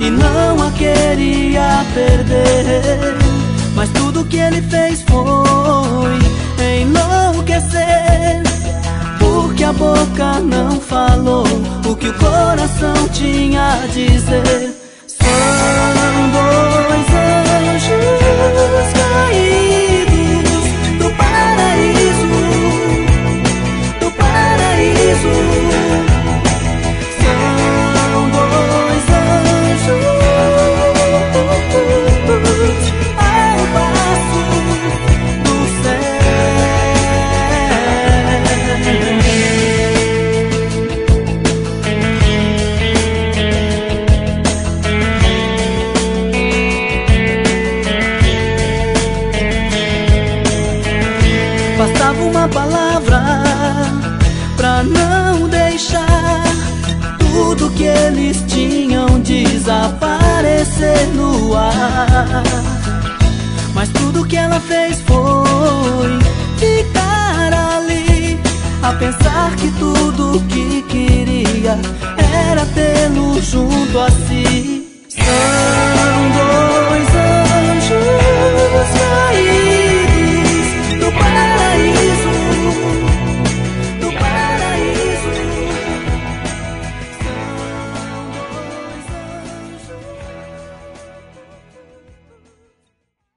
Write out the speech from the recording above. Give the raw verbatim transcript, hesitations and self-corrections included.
e não a queria perder. Mas tudo que ele fez foi enlouquecer, porque a boca não falou o que o coração tinha a dizer. São dois anjos caídos do paraíso, do paraíso. São dois anjos ao passo do céu. Bastava uma palavra pra não deixar tudo que eles tinham desaparecer no ar. Mas tudo que ela fez foi ficar ali, a pensar que tudo que queria era tê-lo junto a si.